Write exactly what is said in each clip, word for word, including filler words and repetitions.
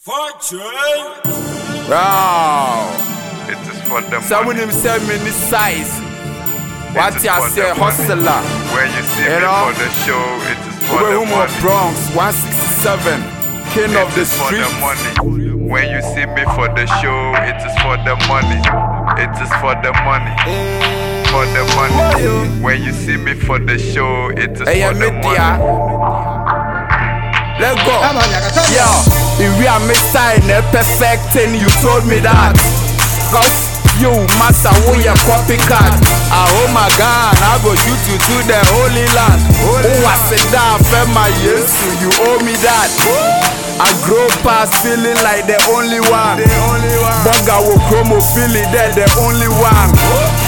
Fortune. Wow. It is for the Someone money. himself in this size. It What is you for say, the money. hustler. When you see You me know? for the show, it is for Over the whom of money. Bronx, one sixty-seven, king It of the is for street. the money. When you see me for the show, it is for the money. It is for the money. For the money. When you see me for the show, it is Hey, for the media. money. Let's go. Yo, if we are missing a perfect thing, you told me that. Cause you, master, we a copycat. Ah, oh my God, I go shoot you to the Holy Land. Oh, I said that, for my yes, you owe me that. I grow past feeling like the only one. The only one. Bugger will chromo feeling that the only one.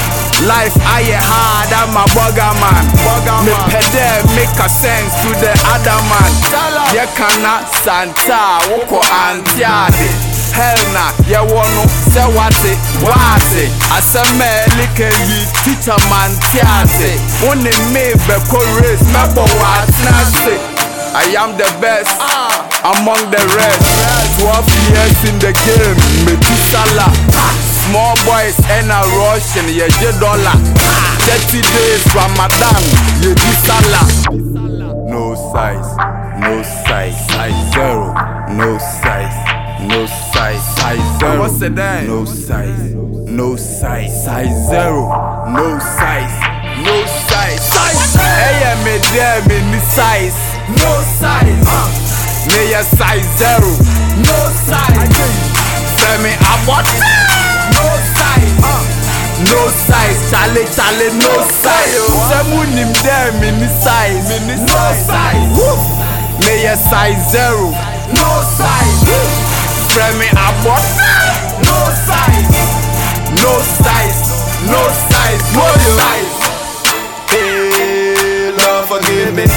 Life I ain't hard, I'm a bugger man. Me pede make a sense to the other man. Ye kana Santa, woko antiade. Hell na, ye wano se wate, wate. Aseme like yi teacher man tiate. One me beko race, me bo watnase. I am the best among the rest. Twelve years in the game, me pisala. Small boys and a Russian, yeah, je dollar. Thirty days Ramadan, yeah, di salah. No size, no size, size zero. No size, no size, size zero. What's the name? No size, no size, size zero. No size, no size, size. Hey, me there, me ni size. No size, me ya size zero. No size. Say me about. No size, uh. No size, chale chale, no size. Someone him there, mini size, mini no size. Me a size zero, no size. Friend me about, no size, no size, no size, no size. Hey, Lord forgive me.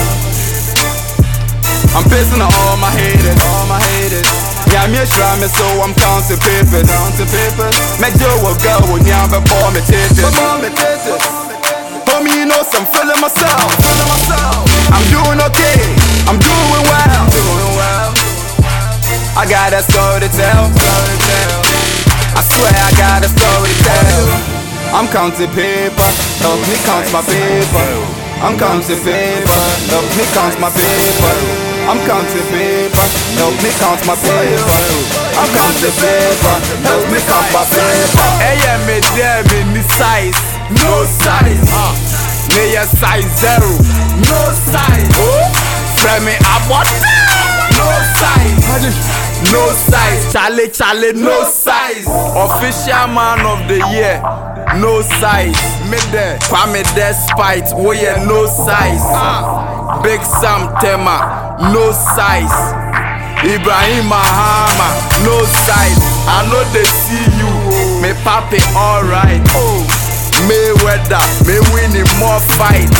I'm pissing on all my haters, all my haters. Yeah, me try me so I'm counting papers, counting papers. Make sure we'll go when you have a bomb me take it, bomb me take it. Homie, you know I'm feeling myself, feeling myself. I'm doing okay, I'm doing well, doing well. I got a story to tell, story to tell. I swear I got a story to tell. I'm counting paper, help me count my paper. I'm counting paper, help me count my paper. I'm counting paper, help me count my paper. I'm counting paper, help me count my paper. Hey, yeah, me there, me ni size, no size. Uh, me a size zero, no size. Friend me about, no size, no size. Chale chale, no size. Official man of the year, no size. Me there, Kwame Despite, we yeah, no size. Uh, Big Sam Tema, no size. Ibrahim Mahama, no size. I know they see you, me papi alright. Oh, Mayweather, me winning more fights.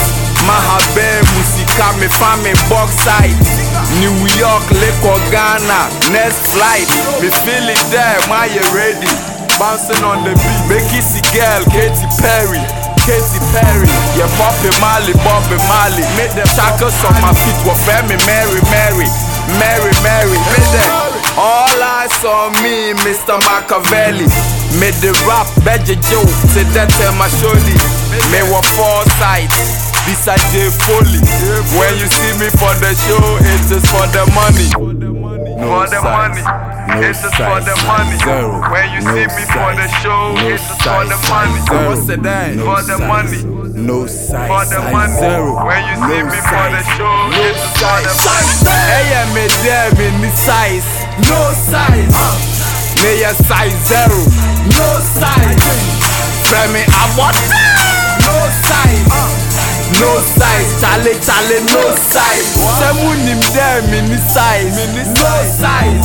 Mahabe Musika, me family box side. New York, Lake Ghana, next flight. Me feel it there, my you ready? Bouncing on the beat, make it see girl, Katy Perry. Katy Perry, yeah, Bobby Marley, Bobby Marley. Made them shackles on my feet, what me Mary, Mary, Mary, Mary. Made them all eyes on me, Mister Machiavelli. Made the rap, Beji Joe, say that tell my shorty. Me what foresight, this I J Foley. When you see me for the show, it is for the money. For the money, it is for the money. When you see me for the show, it is for the money. What's the name? For the money, no size. for the money. When you see me for the show, it is for the money. Hey, yeah, me there, me ni size, no size. Me a size zero, no size. Friend me about, no size. No size, chale chale, no size. Someone him there, me ni size, no size.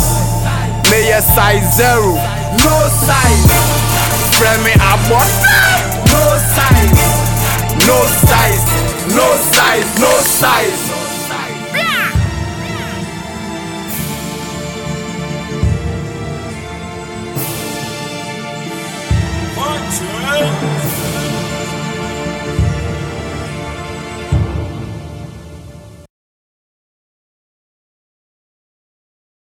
Me a size zero, no size. Friend me about, no size, no size, no size, no size.